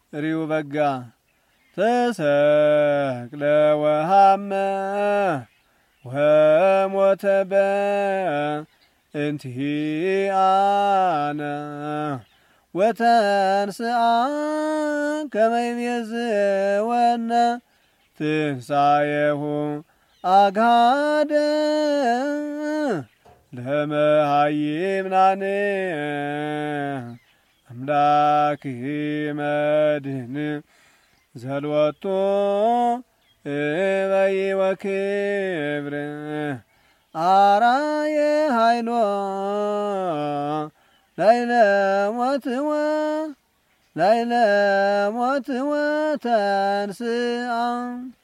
ሪው በጋ ተሰቅለ ወሃመ ወሞተ በእንቲአነ ወተንሥአ ከመ ይቤዝወነ ትንሣኤሁ አግሃደ ለመሃይምናን አምላክህ መድህን ዘልወቶ እበይ ወክብር አራየ ኃይሎ ላይለ ሞትወ ተንሥአ